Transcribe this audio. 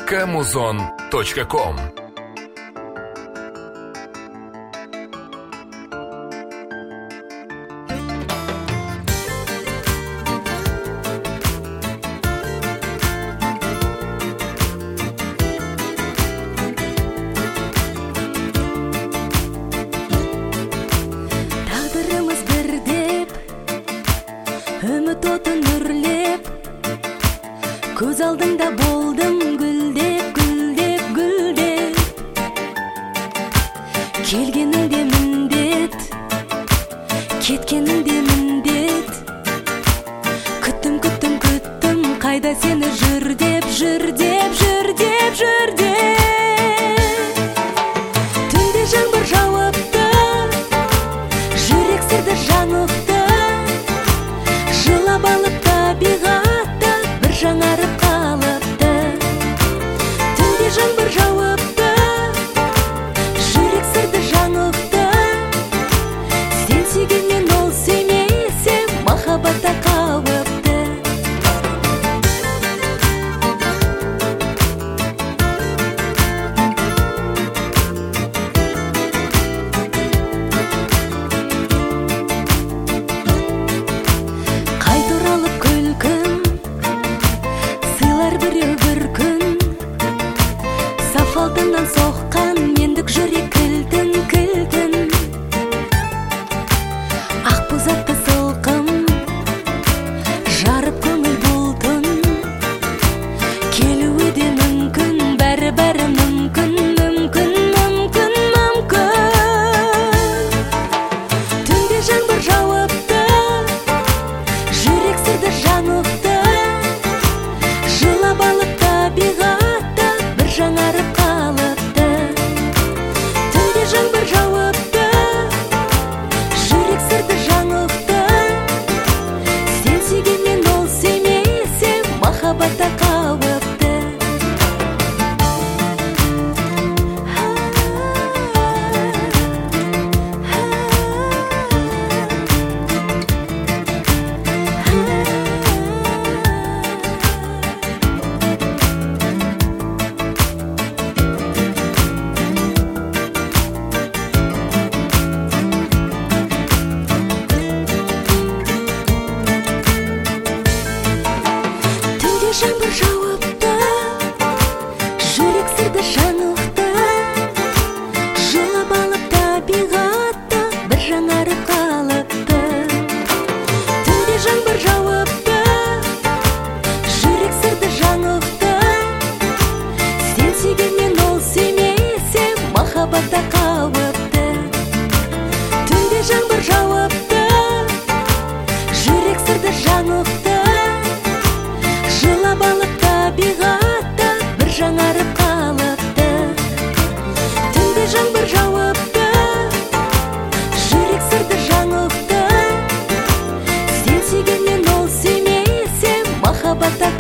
kamuzon.com. Tağdırımız bir dep, ümit otun üрлеп, көз алдыңда болдым гүлдеп, гүлдеп, гүлдеп. Келгеніңде міндет, кеткеніңде міндет. Күттім, күттім, күттім, қайда сені жүр деп, жүр деп, жүр деп, жүр деп. Түнде жаңбыр жауыпты, жүрек сырды жаңықты, жылап алып табиғатты бір жаңарып қалыпты. Түнде жаңбыр жауыпты, жүрек сырды жаңықты, сен сүйгенмен ол сүймесе махаббатта қауіпті. Қайта оралып күлкім, сыйлар біреу бір күн. Саф алтыннан соққан мендік жүрек кілтін, кілтін. Ақ боз атты сылқым, жарып көңіл бұлтын. Келуі де мүмкін, бәрі мүмкін, мүмкін, мүмкін, мүмкін. Түнде жаңбыр жауыпты, жүрек сырды жаңықты, жылап алып табиғатты бір жаңарып қалыпты. Түнде жаңбыр жауыпты, жүрек сырды жаңықты, сен сүйгенмен ол сүймесе махаббатта қауіпті. Түнде жаңбыр жауыпты, жүрек сырды жаңықты, жылап алып табиғатты бір жаңарып қалыпты. Түнде жаңбыр жауыпты, жүрек сырды жаңықты, сен сүйгенмен ол сүймесе махаббатта қауіпті. Түнде жаңбыр жауыпты, жүрек сырды жаңықты, жылап алып табиғатты бір жаңарып қалыпты. Түнде жаңбыр жауыпты, жүрек сырды жаңықты, сен сүйгенмен ол сүймесе махаббатта